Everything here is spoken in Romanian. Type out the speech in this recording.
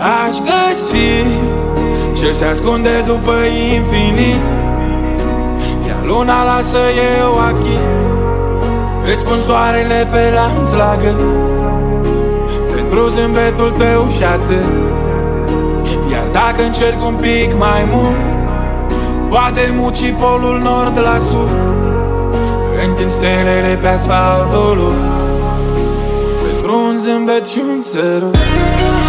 Aș găsi ce se ascunde după infinit, iar luna lasă eu achit. Îți pun soarele pe lanț la gât, pentru zâmbetul tău și atât. Iar dacă încerc un pic mai mult, poate mut și polul nord la sud. Întind stelele pe asfaltul, pentru un zâmbet și un sărut.